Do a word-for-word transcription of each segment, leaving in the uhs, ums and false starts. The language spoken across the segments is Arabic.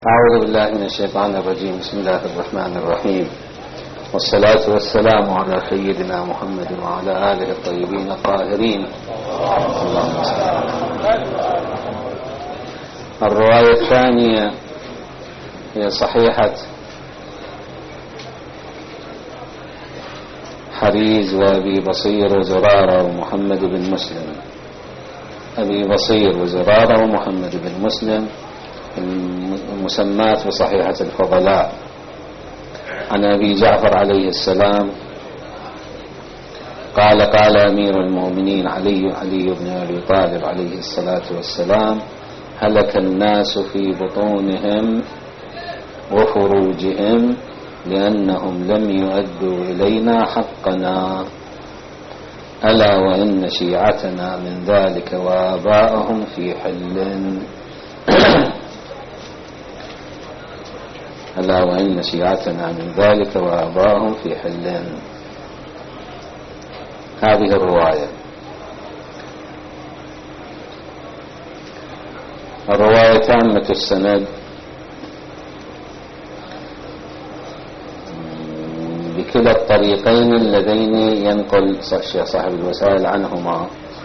أعوذ بالله من الشيطان الرجيم. بسم الله الرحمن الرحيم، والصلاة والسلام على سيدنا محمد وعلى آله الطيبين الطاهرين. اللهم صل على الرواية الثانية هي صحيحة حريز وأبي بصير وزرارة ومحمد بن مسلم. أبي بصير وزرارة ومحمد بن مسلم المسمات بصحيحة الفضلاء. عن أبي جعفر عليه السلام قال قال أمير المؤمنين علي علي بن أبي طالب عليه الصلاة والسلام: هلك الناس في بطونهم وفروجهم لأنهم لم يؤدوا إلينا حقنا، ألا وإن شيعتنا من ذلك وآباءهم في حل ألا وإن شيعتنا من ذلك وآباءهم في حل. هذه الرواية. الرواية تامة السند بكلا الطريقين اللذين ينقل الشيخ صاحب الوسائل عنهما.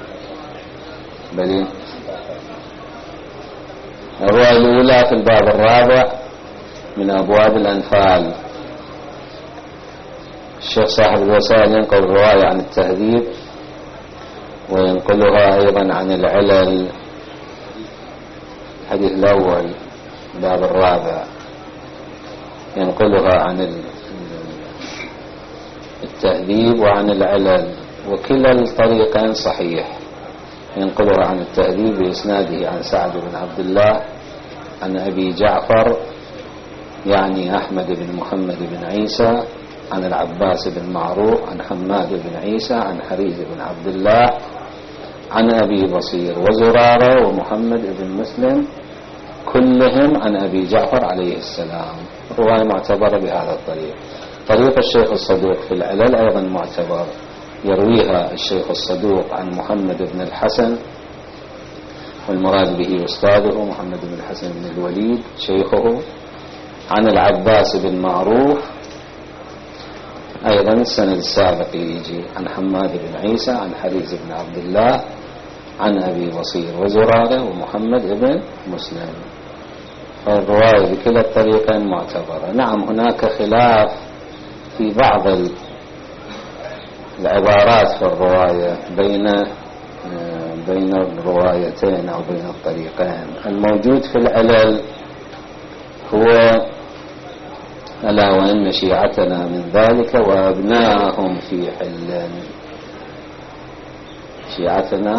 بل الرواية الأولى في الباب الرابع من أبواب الأنفال. الشيخ صاحب الوسائل ينقل الرواية عن التهذيب وينقلها أيضا عن العلل. الحديث الأول الباب الرابع ينقلها عن التهذيب وعن العلل، وكلا الطريقين صحيح. ينقلها عن التهذيب بإسناده عن سعد بن عبد الله عن أبي جعفر يعني أحمد بن محمد بن عيسى عن العباس بن معروف عن حماد بن عيسى عن حريز بن عبد الله عن أبي بصير وزرارة ومحمد بن مسلم كلهم عن أبي جعفر عليه السلام. رواية معتبرة بهذا الطريق. طريق الشيخ الصدوق في العلل أيضا معتبر، يرويها الشيخ الصدوق عن محمد بن الحسن، والمراد به أستاذه محمد بن الحسن بن الوليد شيخه، عن العباس بن معروف أيضا السند السابق يجي عن حماد بن عيسى عن حريز بن عبد الله عن أبي بصير وزرارة ومحمد بن مسلم. فالرواية بكلا الطريقين معتبرة. نعم هناك خلاف في بعض العبارات في الرواية بين بين الروايتين أو بين الطريقين. الموجود في العلل هو ألا وإن شيعتنا من ذلك وأبناءهم في حل. شيعتنا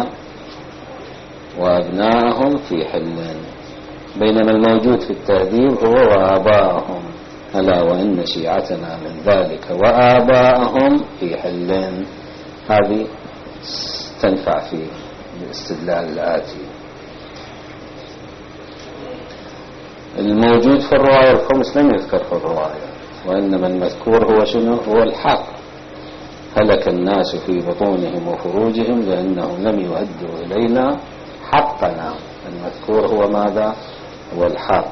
وأبناءهم في حل، بينما الموجود في التهذيب هو وآباءهم، ألا وإن شيعتنا من ذلك وآباءهم في حل. هذه تنفع في الاستدلال الآتي. الموجود في الرواية الخمس لم يذكر في الرواية، وإنما المذكور هو شنو؟ هو الحق. هلك الناس في بطونهم وفروجهم لأنهم لم يؤدوا إلينا حقنا. المذكور هو ماذا؟ هو الحق.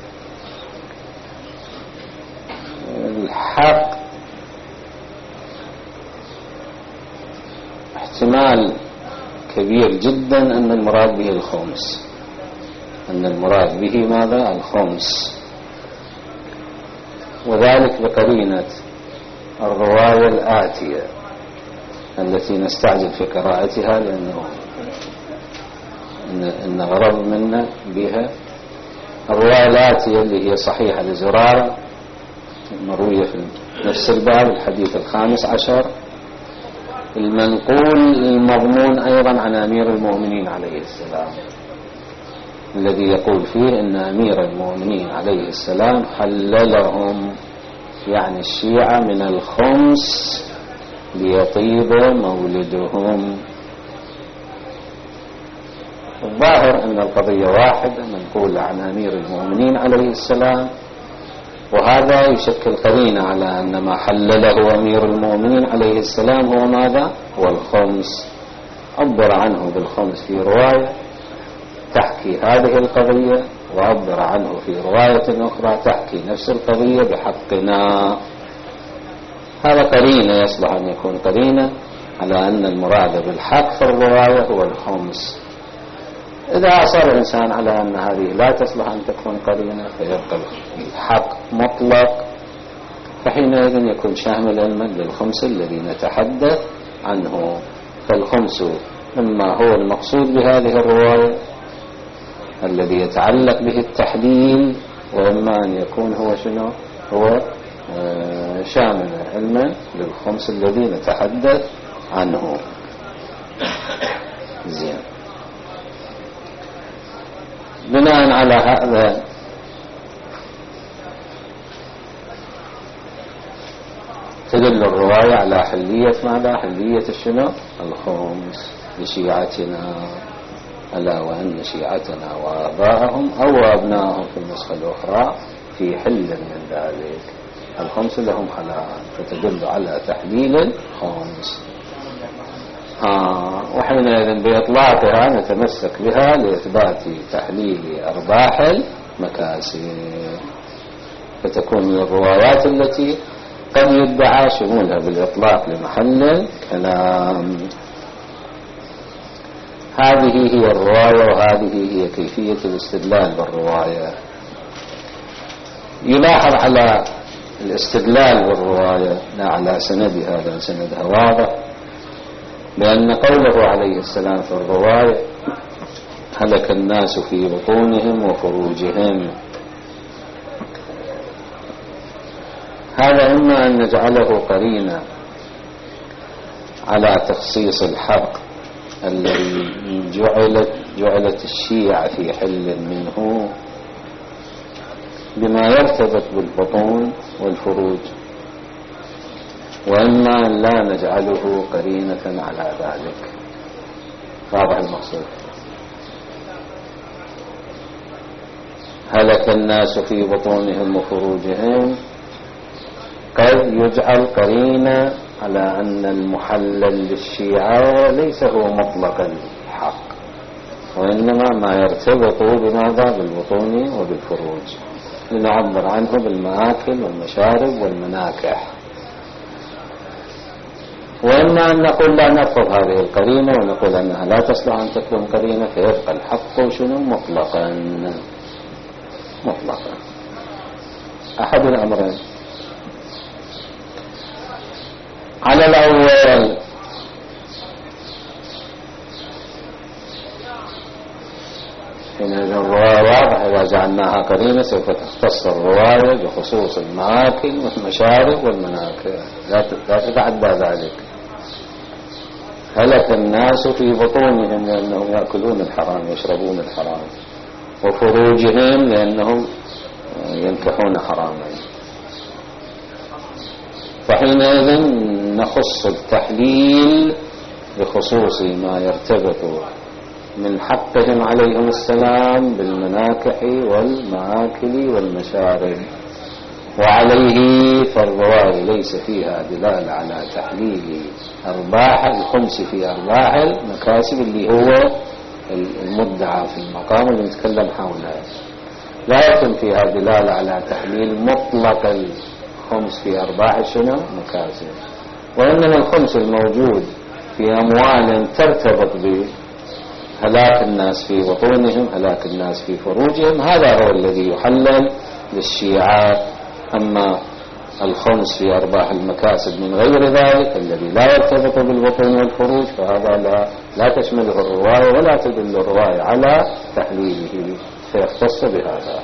الحق احتمال كبير جدا أن المراد به الخمس، أن المراد به ماذا؟ الخمس، وذلك بقرينة الرواية الآتية التي نستعجل في قراءتها، لأنه إن غرض منا بها الرواية الآتية اللي هي صحيحة لزرارة مروية في نفس الباب الحديث الخامس عشر، المنقول المضمون أيضا عن أمير المؤمنين عليه السلام، الذي يقول فيه إن أمير المؤمنين عليه السلام حللهم يعني الشيعة من الخمس ليطيب مولدهم. الظاهر أن القضية واحدة منقولة عن أمير المؤمنين عليه السلام، وهذا يشكل قرينة على أن ما حلله أمير المؤمنين عليه السلام هو ماذا؟ هو الخمس. عبر عنه بالخمس في رواية تحكي هذه القضية وعبر عنه في رواية أخرى تحكي نفس القضية بحقنا. هذا قرينة يصلح أن يكون قرينة على أن المراد بالحق في الرواية هو الخمس. إذا أصر الإنسان على أن هذه لا تصلح أن تكون قرينة فيبقى الحق مطلق، فحينئذ يكون شاملا للخمس الذي نتحدث عنه. فالخمس إما هو المقصود بهذه الرواية الذي يتعلق به التحليل، وإما أن يكون هو شنو هو آه شامل علما للخمس الذي نتحدث عنه. زين. بناء على هذا تدل الرواية على حلية ماذا؟ حلية الشنو؟ الخمس لشيعتنا، ألا وأن شيعتنا وآباءهم أو أبنائهم في النسخة الأخرى في حل من ذلك. الخمس لهم حلال، فتدل على تحليل الخمس. آه وحينئذ بإطلاقها نتمسك بها لإثبات تحليل أرباح المكاسب، فتكون من الروايات التي قد يدعى شمولها بالإطلاق لمحل الكلام. هذه هي الرواية، وهذه هي كيفية الاستدلال بالرواية. يلاحظ على الاستدلال بالرواية لا على سندها، هذا سندها واضح، لأن قوله عليه السلام في الرواية هلك الناس في بطونهم وفروجهم، هذا إما أن نجعله قرينة على تخصيص الحق الذي جعلت, جعلت الشيعة في حل منه بما يرتبط بالبطون والفروج، وإما أن لا نجعله قرينة على ذلك. واضح المقصود؟ هلك الناس في بطونهم وفروجهم قد يجعل قرينة على أن المحلل للشيعة ليس هو مطلق الحق، وإنما ما يرتبط بماذا؟ بالبطون وبالفروج، لنعبر عنه بالمآكل والمشارب والمناكح. وإما أن نقول لا نرفض هذه القرينة ونقول أنها لا تصلح أن تكون قرينة، فيبقى الحق شنو؟ مطلقا مطلقا. أحد الأمرين. على الأول حين الرواية واضح، إذا جعلناها قرينة سوف تختص الرواية بخصوص المآكل والمشارب والمناكل، لا تتعدى ذلك. هلك الناس في بطونهم لأنهم يأكلون الحرام ويشربون الحرام، وفروجهم لأنهم ينكحون حراما. فحينئذ نخص التحليل بخصوص ما يرتبط من حقهم عليهم السلام بالمناكح والمآكل والمشارب، وعليه فالرواية ليس فيها دلالة على تحليل أرباح الخمس في أرباح المكاسب اللي هو المدعى في المقام اللي نتكلم حوله. لا يكون فيها دلالة على تحليل مطلق الخمس في أرباح شنو؟ مكاسب، وإنما الخمس الموجود في أموال ترتبط بهلاك الناس في بطونهم، هلاك الناس في فروجهم، هذا هو الذي يحلل للشيعة. أما الخمس في أرباح المكاسب من غير ذلك الذي لا يرتبط بالبطون والفروج فهذا لا, لا تشمله الرواية ولا تدل الرواية على تحليله، فيختص بهذا.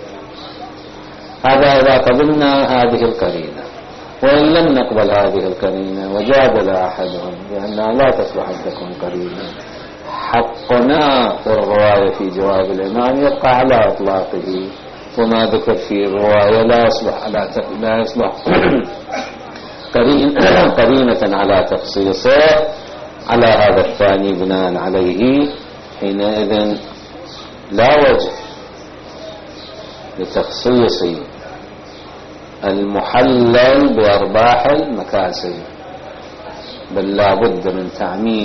هذا إذا قبلنا هذه القرينة. وإن لم نقبل هذه القرينة وجادل أحدهم بأنها لا تصلح أن تكون قرينة، حقنا في الرواية في جواب الإمام يبقى على إطلاقه، وما ذكر في الرواية لا يصلح على لا يصلح قرينة على تخصيصه. على هذا الثاني بناء عليه حينئذ لا وجه لتخصيص المحلل بأرباح المكاسب، بل لا بد من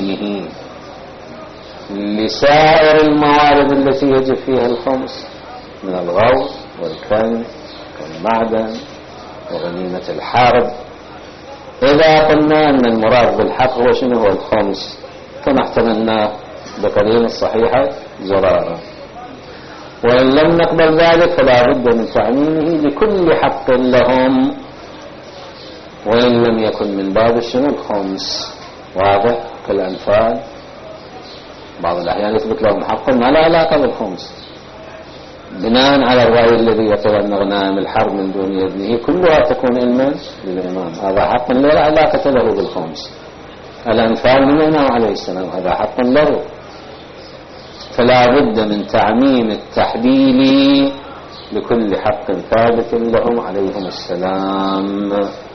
تعميمه لسائر الموارد التي يجب فيها الخمس، من الغوث والكنز والمعدن وغنيمة الحرب. إذا قلنا أن المراد بالحق هو شنو؟ هو الخمس كما احتملناه بقرينة الصحيحة زرارة. وإن لم نقبل ذلك فلا بد من تعميمه لكل حق لهم، وإن لم يكن من باب شنو؟ الخمس. واضح؟ كالأنفال بعض الأحيان يثبت لهم حق ما لا علاقة بالخمس بناء على الرأي الذي يقول أن غنائم الحرب من دون ابنه كلها تكون علما للإمام، هذا حق لا علاقة له بالخمس. الأنفال من الإمام عليه السلام هذا حق له، فلا بد من تعميم التحليل لكل حق ثابت لهم عليهم السلام،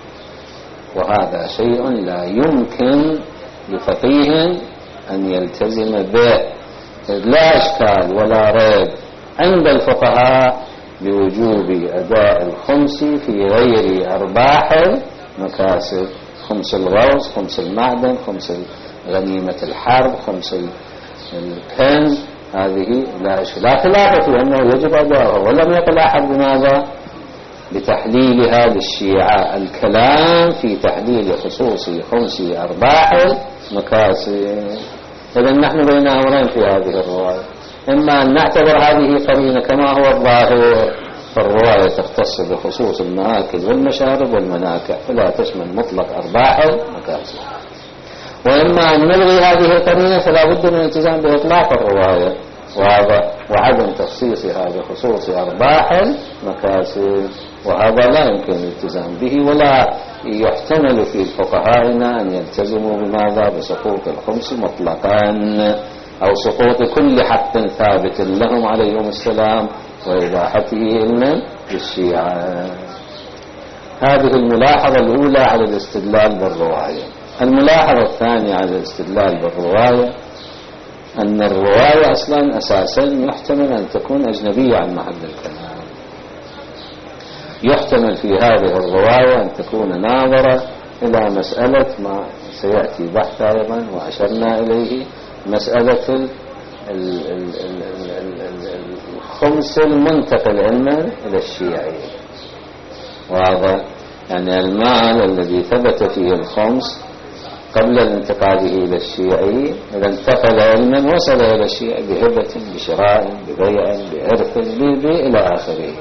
وهذا شيء لا يمكن لفقيه أن يلتزم به، لا إشكال ولا ريب عند الفقهاء بوجوب أداء الخمس في غير أرباح المكاسب، خمس الغوث، خمس المعدن، خمس غنيمة الحرب، خمس الكنز، هذه لا خلاف في أنه يجب أداءه. ولم يقل أحد بماذا؟ بتحليلها للشيعة. الكلام في تحليل خصوص خمس أرباح المكاسب. إذن نحن بين أمرين في هذه الرواية، إما أن نعتبر هذه قرينة كما هو الظاهر، فالرواية تختص بخصوص المآكل والمشارب والمناكح فلا تشمل مطلق أرباح المكاسب، وإما أن نلغي هذه القرينة فلا بد من الالتزام بإطلاق الرواية وهذا وعدم تخصيصها بخصوص أرباح المكاسب، وهذا لا يمكن الالتزام به، ولا يحتمل في فقهائنا أن يلتزموا بماذا؟ بسقوط الخمس مطلقا أو سقوط كل حق ثابت لهم عليهم السلام وإباحته علما للشيعة. هذه الملاحظة الأولى على الاستدلال بالرواية. الملاحظة الثانية على الاستدلال بالرواية أن الرواية أصلا أساسا يحتمل أن تكون أجنبية عن محل الكلام. يحتمل في هذه الرواية أن تكون ناظرة إلى مسألة ما سيأتي بحث أيضا وأشرنا إليه، مسألة الخمس المنتقل علما إلى الشيعي. وهذا يعني المال الذي ثبت فيه الخمس قبل الانتقاله إلى الشيعي إذا انتقل علما وصل إلى الشيعي بهبة بشراء ببيع بإرث إلى آخره.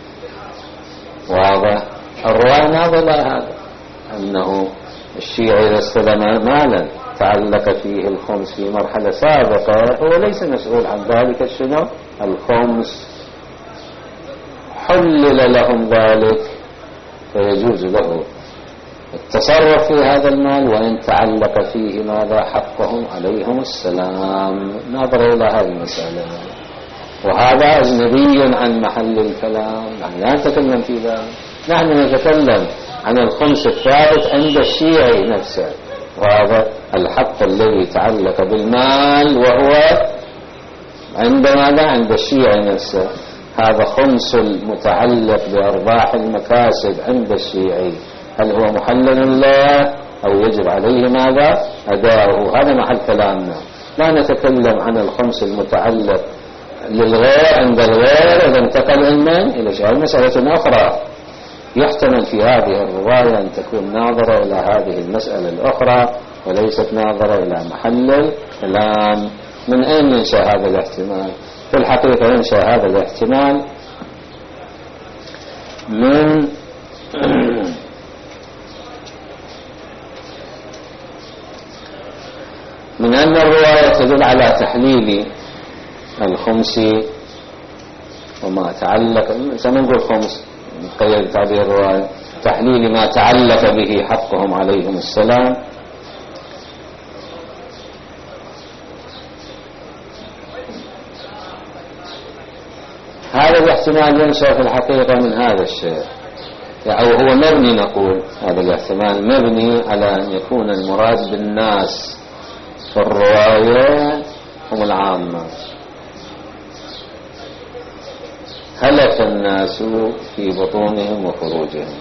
وهذا الرواية ناظرة هذا أنه الشيعي إذا استلم مالا تعلق فيه الخمس في مرحلة سابقة هو ليس مسؤول عن ذلك شنو؟ الخمس. حلل لهم ذلك فيجوز له التصرف في هذا المال وإن تعلق فيه ماذا؟ حقهم عليهم السلام. نظر إلى هذه المسألة، وهذا أجنبي عن محل الكلام، نحن لا نتكلم في ذلك، نحن نتكلم عن الخمس الثابت عند الشيعي نفسه، وهذا الحق الذي تعلق بالمال وهو عند ماذا؟ عند الشيعي نفسه. هذا خمس المتعلق بأرباح المكاسب عند الشيعي، هل هو محلل له أو يجب عليه ماذا؟ أداؤه؟ هذا محل كلامنا. لا نتكلم عن الخمس المتعلق للغير عند الغير إذا انتقل علما إلى شيء، مسألة أخرى. يحتمل في هذه الرواية أن تكون ناظرة إلى هذه المسألة الأخرى وليست ناظرة إلى محل الكلام. من أين ينشأ هذا الاحتمال؟ في الحقيقة ينشأ هذا الاحتمال من من أن الرواية تدل على تحليل الخمس وما تعلق، سنقول خمس قيد تعبير الرواية، تحليل ما تعلق به حقهم عليهم السلام. هذا الاحتمال ينشأ في الحقيقة من هذا الشيء، أو هو مبني، نقول هذا الاحتمال مبني على أن يكون المراد بالناس في الرواية هم العامة. هلك الناس في بطونهم وفروجهم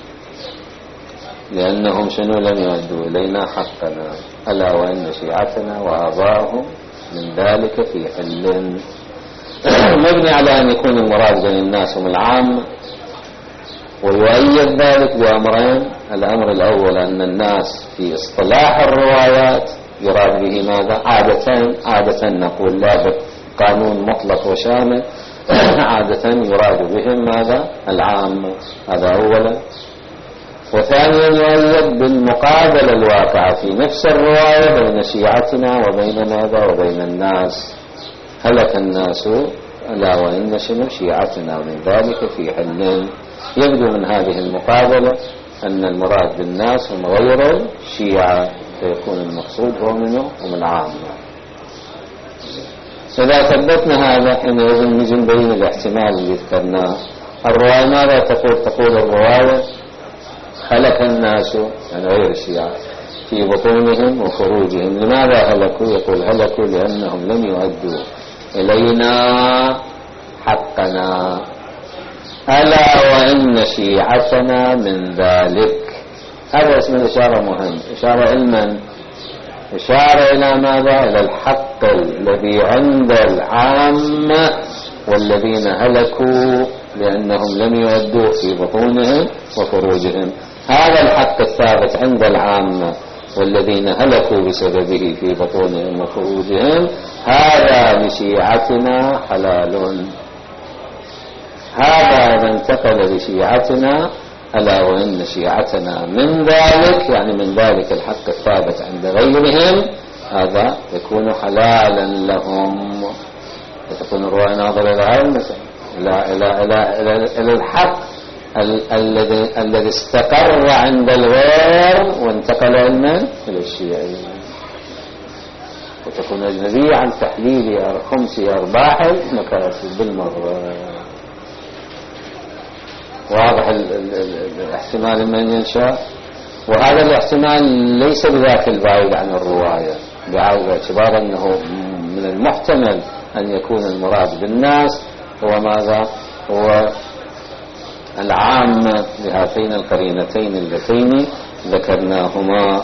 لأنهم شنو؟ لم يؤدوا إلينا حقنا، ألا وإن شيعتنا وآباءهم من ذلك في حل. مبني على أن يكون المراد بين الناس هم العام، ويؤيد ذلك بأمرين. الأمر الأول أن الناس في اصطلاح الروايات يراد به ماذا؟ عادة عادة نقول لا قانون مطلق وشامل، عادة يراد بهم ماذا؟ العام. هذا أولا. وثانيا يؤيد بالمقابلة الواقعة في نفس الرواية بين شيعتنا وبين ماذا؟ وبين الناس. هلك الناس ألا وإن شنو شيعتنا، من ذلك في حل. يبدو من هذه المقابلة أن المراد بالناس هم غير الشيعة، فيكون المقصود هو منه هم العام. إذا ثبتنا هذا حينئذ نجي نبين الاحتمال اللي ذكرناه. الرواية ماذا تقول؟ تقول الرواية هلك الناس يعني غير الشيعة في بطونهم وخروجهم. لماذا هلكوا؟ يقول هلكوا لأنهم لم يؤدوا إلينا حقنا، ألا وإن شيعتنا من ذلك. هذا اسم الإشارة مهم، إشارة علما، إشارة إلى ماذا؟ إلى الحق الذي عند العامة والذين هلكوا لأنهم لم يؤدوا في بطونهم وخروجهم. هذا الحق الثابت عند العامة والذين هلكوا بسببه في بطونهم وخروجهم، هذا لشيعتنا حلال. هذا إذا انتقل لشيعتنا ألا وإن شيعتنا من ذلك، يعني من ذلك الحق الثابت عند غيرهم، هذا يكون حلالا لهم. وتكون الرواية ناظرة إلى هذا المسألة، إلى إلى إلى إلى, إلى الحق الذي الذي استقر عند الغير وانتقل علما إلى الشيعي. وتكون أجنبية عن تحليل خمس أرباح المكاسب بالمرة. واضح الاحتمال من ينشأ. وهذا الاحتمال ليس بذاك البعيد عن الرواية، باعتبار أنه من المحتمل أن يكون المراد بالناس هو ماذا؟ هو العام لهاتين القرينتين اللتين ذكرناهما.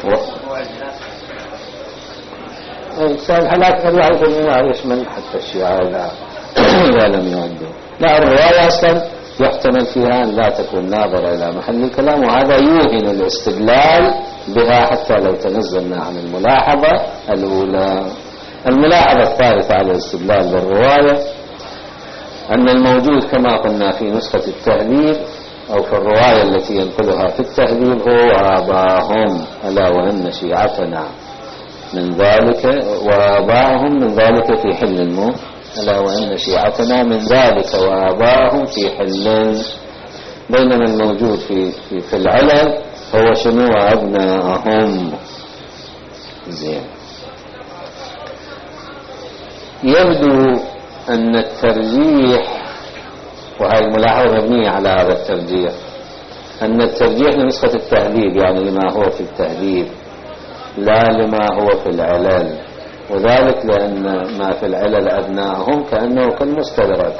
الحالات قد يعرف أنه يشمل حتى الشيعة إذا لم يعدوا. لا، الرواية أصلا يحتمل فيها أن لا تكون ناظرة إلى محل الكلام، وهذا يوهن الاستدلال بها حتى لو تنزلنا عن الملاحظة الأولى. الملاحظة الثالثة على الاستدلال بالرواية أن الموجود كما قلنا في نسخة التهذيب أو في الرواية التي ينقلها في التهذيب هو آباهم، ألا وإن شيعتنا من ذلك، وآباهم من ذلك في حل الموت، ألا وإن شيعتنا من ذلك وآباهم في حل. بينما الموجود في, في, في العلل هو شنو؟ أبناءهم. زين. يبدو أن الترجيح، وهذه الملاحظة مبنية على هذا الترجيح، أن الترجيح لنسخة التهذيب يعني لما هو في التهذيب لا لما هو في العلل، وذلك لأن ما في العلل أبناءهم كأنه كالمستدرك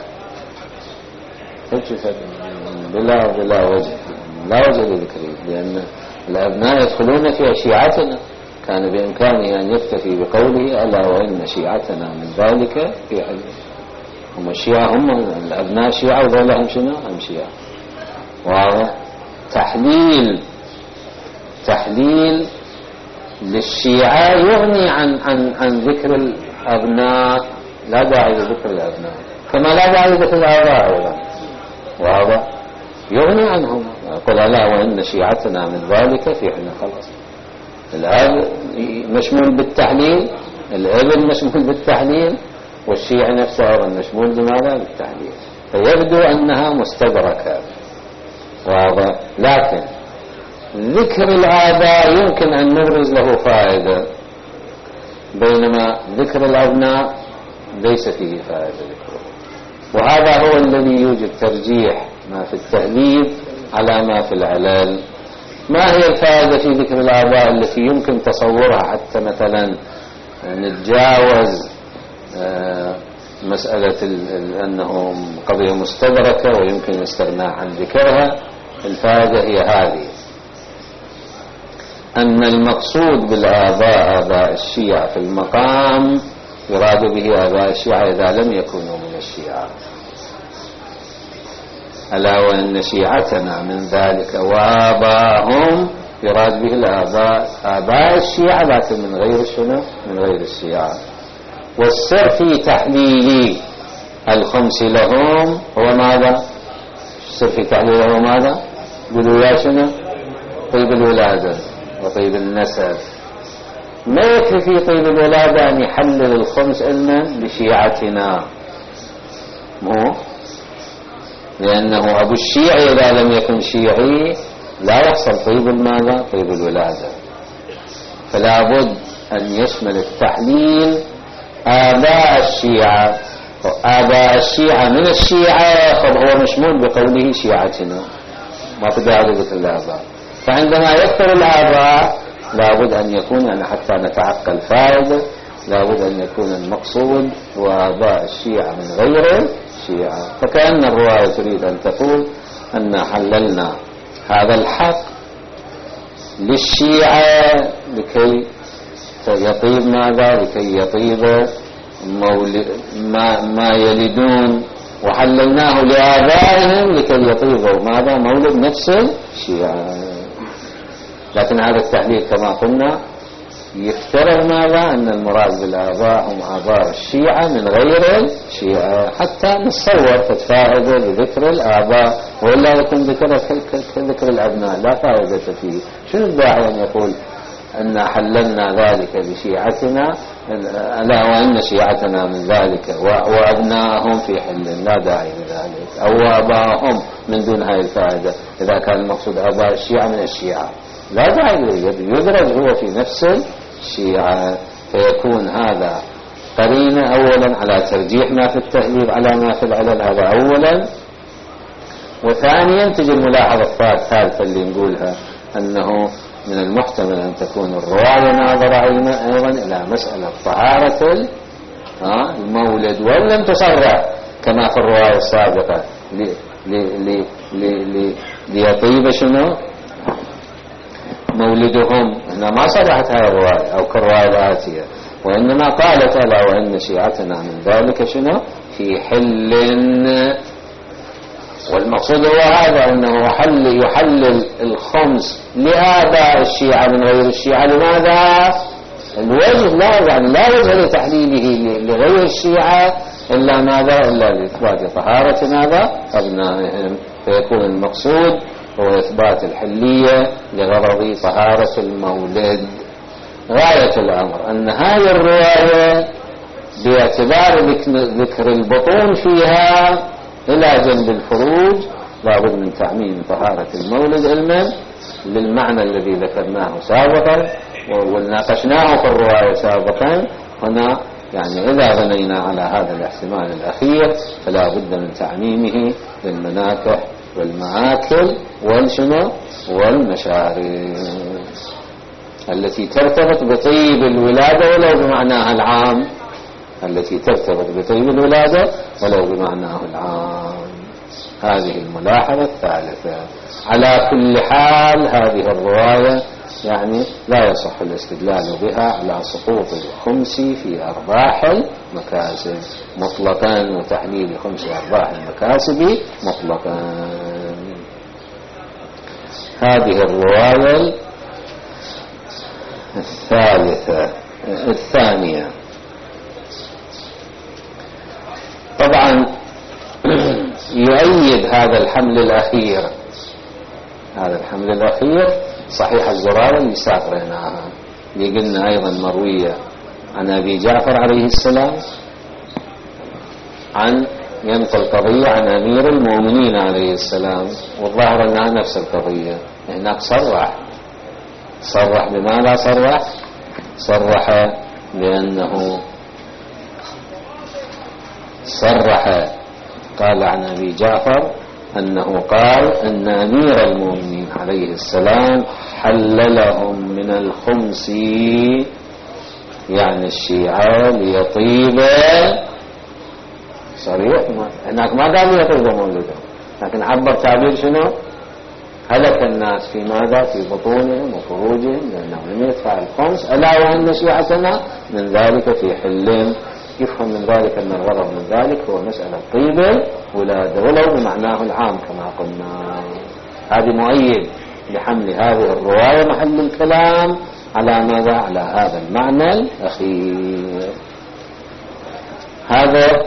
بلا بلا وجه لا وجه لذكره، لأن الأبناء يدخلون في شيعتنا، كان بإمكانه أن يكتفي بقوله ألا وإن شيعتنا من ذلك في حل. هم الشيعة، هم الأبناء شيعة وذولهم شنو؟ هم شيعة. واضح. تحليل تحليل للشيعة يغني عن عن عن ذكر الأبناء، لا داعي لذكر الأبناء، كما لا داعي لذكر الآباء أيضا. واضح. يغني عنهم. يقول ألا وإن شيعتنا من ذلك في حين. خلاص. الأب مشمول بالتحليل، الابن مشمول بالتحليل، والشيعة نفسه أيضا مشمول بماذا؟ بالتحليل. فيبدو أنها مستدركة. واضح. لكن ذكر الآباء يمكن أن نبرز له فائدة، بينما ذكر الأبناء ليس فيه فائدة ذكره. وهذا هو الذي يوجد ترجيح ما في التهذيب على ما في العلل. ما هي الفائدة في ذكر الآباء التي يمكن تصورها حتى مثلا نتجاوز مسألة أنهم قضية مستدركة ويمكن الاستغناء عن ذكرها؟ الفائدة هي هذه، أن المقصود بالآباء آباء الشيعة في المقام يراد به آباء الشيعة إذا لم يكونوا من الشيعة. ألا وأن شيعتنا من ذلك وآباءهم يراد به الآباء آباء الشيعة لكن من غير شنو؟ من غير الشيعة. والسر في تحليل الخمس لهم هو ماذا؟ السر في تحليل هو ماذا؟ قلوا يا شنو؟ طيب الولادة وطيب النسب. ما يكفي في طيب الولادة أن يحلل الخمس علما لشيعتنا، مو لأنه أبو الشيعي إذا لم يكن شيعي لا يحصل طيب الماذا؟ طيب الولادة. فلا بد أن يشمل التحليل آباء الشيعة. آباء الشيعة من الشيعة فهو مشمول بقوله شيعتنا، ما تدعي ذكر الآباء. فعندما يذكر الآباء لابد أن يكون يعني حتى نتعقل فائدة لابد أن يكون المقصود هو آباء الشيعة من غير الشيعة. فكأن الرواية تريد أن تقول أن حللنا هذا الحق للشيعة لكي يطيب ماذا؟ لكي يطيب ما, ما يلدون، وحللناه لآبائهم لكي يطيبوا ماذا؟ مولد نفس الشيعة. لكن هذا التحليل كما قلنا يفترض ماذا؟ أن المراد بالآباء هم آباء الشيعة من غير الشيعة حتى نتصور فائدة بذكر الآباء، وإلا يكون ذكر كذكر الأبناء لا فائدة فيه. شنو الداعي أن يقول أن حللنا ذلك لشيعتنا ألا وإن شيعتنا من ذلك وأبناءهم في حل؟ لا داعي لذلك. أو آباءهم من دون هاي الفائدة إذا كان المقصود آباء الشيعة من الشيعة لا داعي، يدرج هو في نفس الشيعة. فيكون هذا قرينة أولا على ترجيح ما في التهذيب على ما في العلل، هذا أولا. وثانيا تجي الملاحظة الثالثة اللي نقولها أنه من المحتمل أن تكون الرواية ناظرة أيضا إلى مسألة طهارة المولد، وإن لم تصرح كما في الرواية السابقة ليطيب شنو مولدهم. هنا ما صرحت هذه الرواية أو كالرواية الآتية، وإنما قالت ألا وإن شيعتنا من ذلك شنو في حل. والمقصود هو هذا أنه يحلل, يحلل الخمس لآباء الشيعة من غير الشيعة. لماذا؟ الوجه لا يعني لا وجه لتحليله لغير الشيعة إلا ماذا؟ إلا لإثبات طهارة ماذا؟ أبنائهم. فيكون المقصود هو إثبات الحلية لغرض طهارة المولد. غاية الأمر أن هذه الرواية باعتبار ذكر البطون فيها إلى جنب الفروج لابد من تعميم طهارة المولد علما للمعنى الذي ذكرناه سابقا وناقشناه في الرواية سابقا. هنا يعني إذا بنينا على هذا الاحتمال الأخير فلا بد من تعميمه للمناكح والمآكل والشنو والمشارب التي ترتبط بطيب الولادة ولو بمعناها العام، التي ترتبط بطيب الولادة ولو بمعناه العام. هذه الملاحظة الثالثة. على كل حال هذه الرواية يعني لا يصح الاستدلال بها على سقوط الخمس في أرباح المكاسب مطلقا وتحليل خمس أرباح المكاسب مطلقا. هذه الرواية الثالثة. الثانية طبعا يؤيد هذا الحمل الأخير هذا الحمل الأخير صحيح الزرارة اللي ساقريناها اللي قلنا أيضا مروية عن أبي جعفر عليه السلام عن ينقل قضية عن أمير المؤمنين عليه السلام، والظاهر أنها نفس القضية. هناك صرح صرح بماذا صرح صرح لأنه صرح قال عن أبي جعفر أنه قال أن أمير المؤمنين عليه السلام حللهم من الخمس يعني الشيعة ليطيب صريح. هناك ما قال ليطيب مولده لكن عبر تعبير شنو هلك الناس في ماذا؟ في بطونهم وفروجهم لأنهم لم يدفع الخمس، ألا وأن شيعتنا من ذلك في حل. يفهم من ذلك أن الغرض من ذلك هو مسألة طيبة ولادة ولو بمعناه العام كما قلنا. هذه مؤيد لحمل هذه الرواية محل الكلام على ماذا؟ على هذا المعنى الأخير. هذا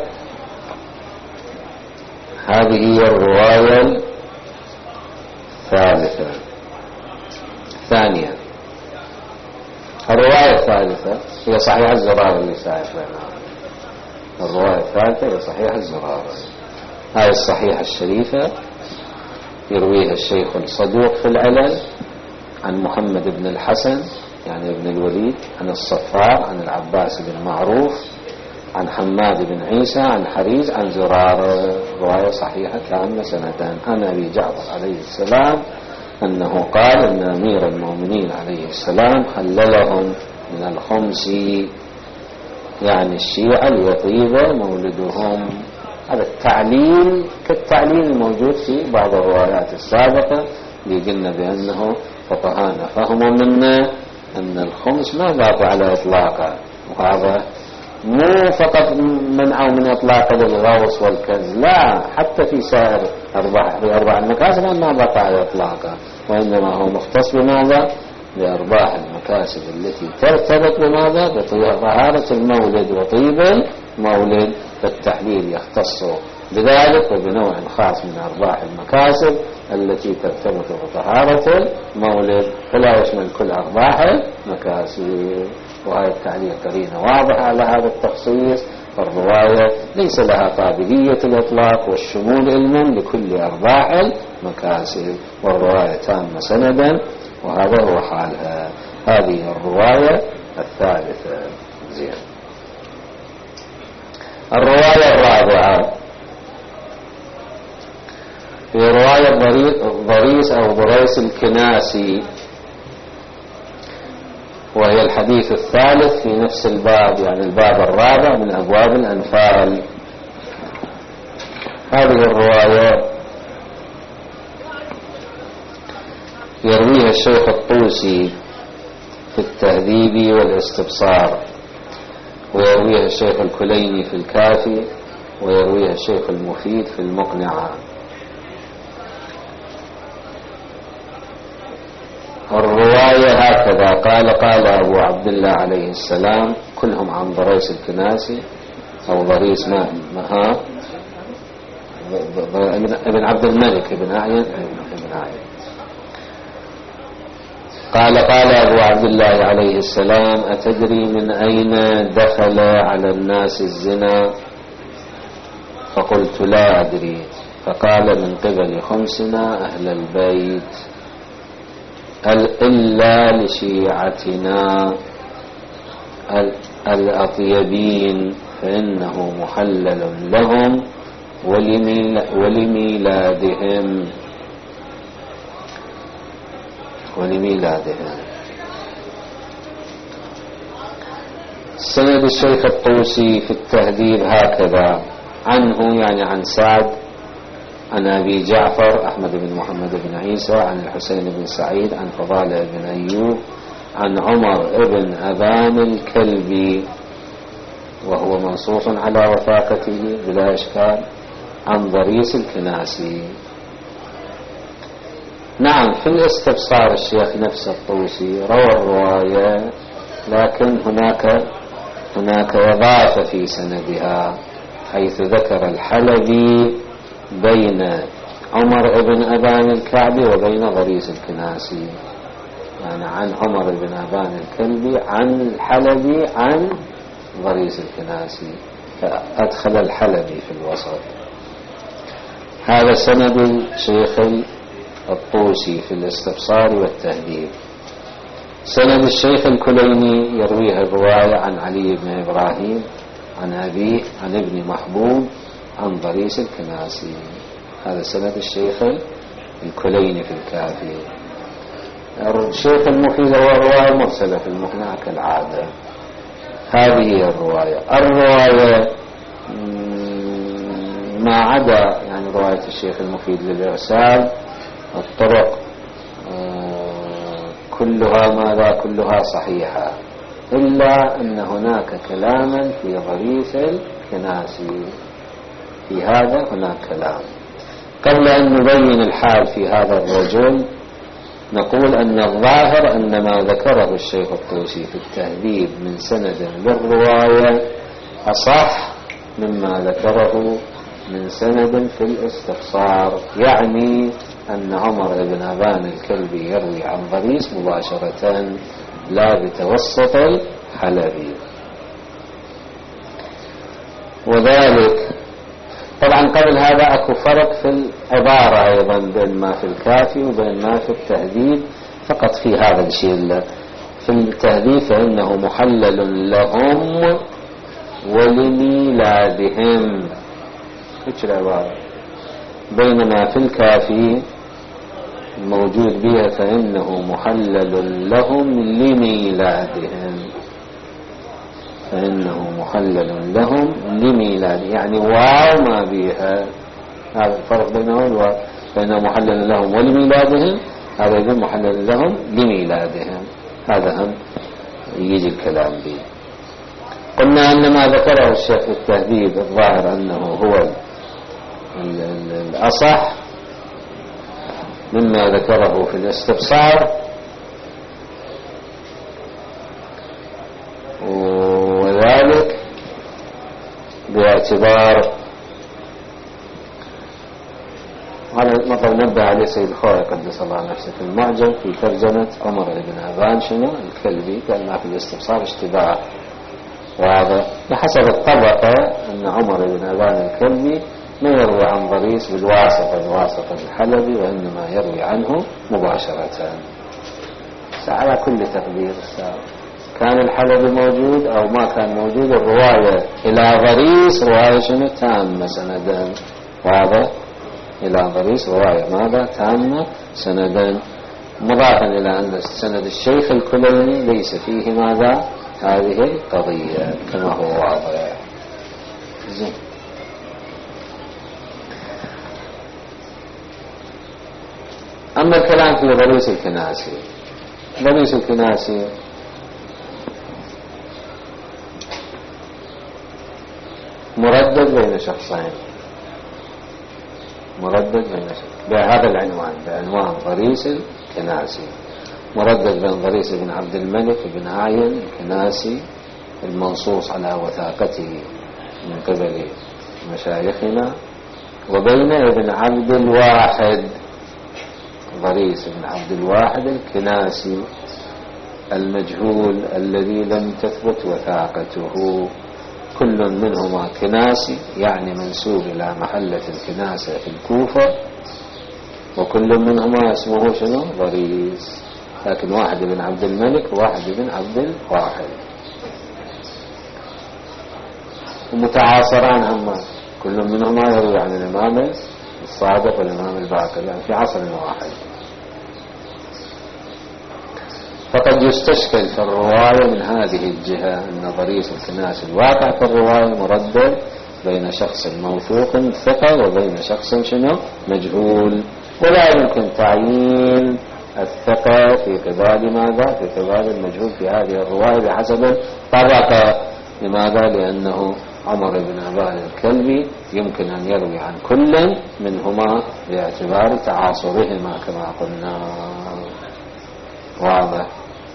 هذه هي الرواية الثالثة. ثانيا الرواية الثالثة هي صحيح الزراري. الرواية الثالثة هي صحيح الزراري. هذه الصحيحة الشريفة يرويها الشيخ الصدوق في العلل عن محمد بن الحسن يعني ابن الوليد عن الصفار عن العباس بن معروف عن حماد بن عيسى عن حريز عن زرار. رواية صحيحة تامة سنتان عن أبي جعفر عليه السلام أنه قال أن أمير المؤمنين عليه السلام خللهم من الخمس يعني الشيعة ليطيب مولدهم. هذا التعليل كالتعليل الموجود في بعض الروايات السابقة اللي قلنا بأنه فقهانا فهموا منا أن الخمس ما باقوا على إطلاقه، وهذا مو فقط منعوا من إطلاقه للغوص والكنز، لا حتى في سائر أرباح في أرباح المكاسب ما بقى على إطلاقه، وإنما هو مختص بماذا؟ بأرباح المكاسب التي ترتبط بماذا؟ بطهارة المولد وطيب المولد. فالتحليل يختص بذلك وبنوع خاص من أرباح المكاسب التي ترتبط بطهارة المولد فلا يشمل كل أرباح المكاسب. وهذا التعليل قرينة واضحة على هذا التخصيص. فالرواية ليس لها قابلية الإطلاق والشمول علما لكل أرباح المكاسب، والرواية تامة سندا وهذا هو حالها. هذه الرواية الثالثة. زين. الرواية الرابعة في رواية ضريس أو ضريس الكناسي، وهي الحديث الثالث في نفس الباب يعني الباب الرابع من أبواب الأنفال. هذه الرواية يرويها الشيخ الطوسي في التهذيب والاستبصار، ويرويها الشيخ الكليني في الكافي، ويرويها الشيخ المفيد في المقنعة. الرواية هكذا قال قال أبو عبد الله عليه السلام كلهم عن ضريس الكناسي أو ضريس ما ها ابن عبد الملك ابن أعين ابن أعين قال قال أبو عبد الله عليه السلام أتدري من أين دخل على الناس الزنا؟ فقلت لا أدري. فقال من قبل خمسنا أهل البيت إلا لشيعتنا الأطيبين فإنه محلل لهم ولميلادهم ولميلادهم. سند الشيخ الطوسي في التهذيب هكذا عنه يعني عن سعد عن أبي جعفر أحمد بن محمد بن عيسى عن الحسين بن سعيد عن فضالة بن أيوب عن عمر بن أبان الكلبي وهو منصوص على وثاقته بلا إشكال عن ضريس الكناسي. نعم في الاستبصار الشيخ نفس الطوسي روى الرواية، لكن هناك هناك إضافة في سندها حيث ذكر الحلبي بين عمر بن أبان الكعبي وبين ضريس الكناسي، يعني عن عمر بن أبان الكلبي عن الحلبي عن ضريس الكناسي، فأدخل الحلبي في الوسط. هذا سند الشيخ الطوسي في الاستبصار والتهذيب. سند الشيخ الكليني يرويها الرواية عن علي بن إبراهيم عن أبيه عن ابن محبوب عن ضريس الكناسي. هذا سند الشيخ الكليني في الكافي. الشيخ المفيد هو رواية مرسلة في المقنعة كالعادة. هذه هي الرواية. الرواية ما عدا يعني رواية الشيخ المفيد للإرسال الطرق كلها ماذا كلها صحيحة، إلا أن هناك كلاما في ضريس الكناسي، في هذا هناك كلام. قبل أن نبين الحال في هذا الرجل نقول أن الظاهر أن ما ذكره الشيخ الطوسي في التهذيب من سند للرواية أصح مما ذكره من سند في الاستفسار، يعني أن عمر بن أبان الكلبي يروي عن ضريس مباشرة لا بتوسط الحلبي. وذلك طبعا قبل هذا أكو فرق في العبارة أيضا بين ما في الكافي وبين ما في التهذيب، فقط في هذا الشيء. في التهذيب فإنه محلل لهم ولميلادهم، ايش العبارة، بينما في الكافي موجود بها فإنه محلل لهم لميلادهم، فإنه محلل لهم لميلادهم، يعني واو ما بها. هذا الفرق بينه والواو، فإنه محلل لهم ولميلادهم، هذا يقول محلل لهم لميلادهم. هذا هم يجي الكلام به. قلنا أن ما ذكره الشيخ في التهذيب الظاهر أنه هو الأصح مما ذكره في الاستفسار، وذلك باعتبار هذا المطلب نبه عليه سيد الخوئي قدس الله نفسه في المعجم في ترجمة عمر بن أبان شنو الكلبي، قال ما في الاستفسار اشتباه، وهذا بحسب الطبقة أن عمر بن أبان الكلبي ما يروي عن ضريس بالواسطة بواسطة الحلبي، وإنما يروي عنه مباشرة. على كل تقدير كان الحلبي موجود أو ما كان موجود، الرواية إلى ضريس رواية شنو تامة سندا، واضح، إلى ضريس رواية ماذا تامة سندا، مضافا إلى أن سند الشيخ الكليني ليس فيه ماذا هذه القضية كما هو واضح. زين. أما الكلام في ضريس الكناسي، ضريس الكناسي مردد بين شخصين، مردد بين شخصين بهذا العنوان، بعنوان ضريس الكناسي، مردد بين ضريس بن عبد الملك بن عاين الكناسي المنصوص على وثاقته من قبل مشايخنا، وبين ابن عبد الواحد ضريس بن عبد الواحد الكناسي المجهول الذي لم تثبت وثاقته. كل منهما كناسي يعني منسوب إلى محلة الكناسة في الكوفة، وكل منهما اسمه شنو ضريس، لكن واحد بن عبد الملك وواحد بن عبد الواحد، ومتعاصران هما، كل منهما يروي عن الإمام الصادق والإمام الباقر، يعني في عصر واحد. فقد يستشكل في الرواية من هذه الجهة أن ضريس الكناسي الواقع في الرواية مردد بين شخص موثوق ثقة وبين شخص شنو مجهول، ولا يمكن تعيين الثقة في قبال ماذا في قبال المجهول في هذه الرواية بحسب الطبقة. لماذا؟ لأنه عمر بن أبان الكلبي يمكن أن يروي عن كل منهما باعتبار تعاصرهما كما قلنا، واضح.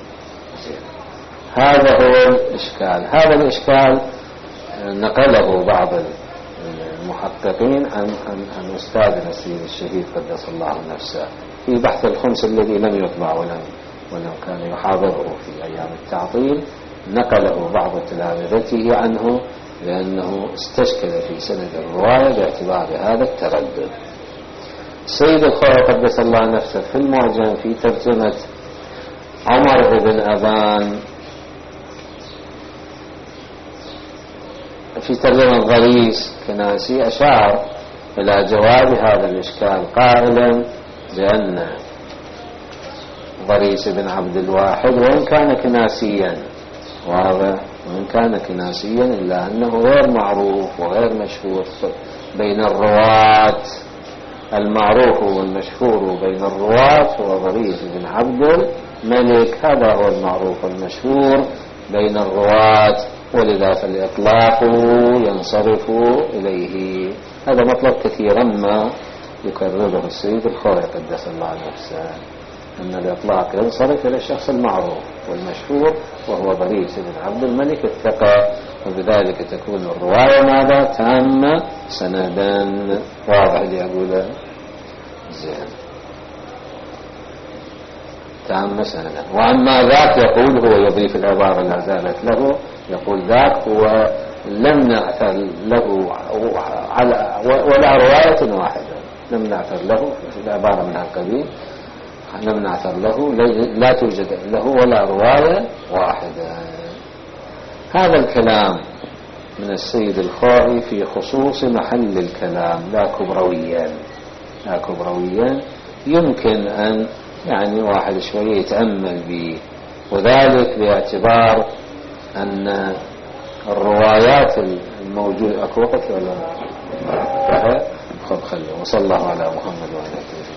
هذا هو الإشكال. هذا الإشكال نقله بعض المحققين عن عن أستاذنا السيد الشهيد قدس الله نفسه في بحث الخمس الذي لم يطبع ولم ولم كان يحاضره في أيام التعطيل، نقله بعض تلامذته عنه لأنه استشكل في سند الرواية باعتبار هذا التردد. السيد الخوئي قدس الله نفسه في المعجم في ترجمة عمر بن أبان في ترجمة ضريس كناسي أشار إلى جواب هذا الإشكال قائلا بأن ضريس بن عبد الواحد وإن كان كناسيا، وهذا وإن كان كناسيا إلا أنه غير معروف وغير مشهور بين الرواة المعروف والمشهور بين الرواة هو ضريس بن عبد الملك، هذا هو المعروف والمشهور بين الرواة، ولذا فالإطلاق ينصرف إليه. هذا مطلب كثيرا ما يكرره السيد الخوئي قدس الله نفسه، أن الإطلاق ينصرف إلى الشخص المعروف والمشهور وهو ضريس بن عبد الملك الثقة، وبذلك تكون الرواية ماذا؟ تامة سندا. واضح اللي أقوله؟ زين، تامة سندا. وأما ذاك يقول هو يضيف العبارة لا زالت له، يقول ذاك هو لم نعثر له على ولا رواية واحدة، لم نعثر له في العبارة من هالقبيل، لم نعثر له، لا توجد له ولا رواية واحدة. هذا الكلام من السيد الخوئي في خصوص محل الكلام، لا كبرويا، لا كبرويا يمكن أن يعني واحد شوية يتأمل به، وذلك باعتبار أن الروايات الموجودة. أكو وقت ولا خب خلوا. وصلى الله على محمد وعلى آله.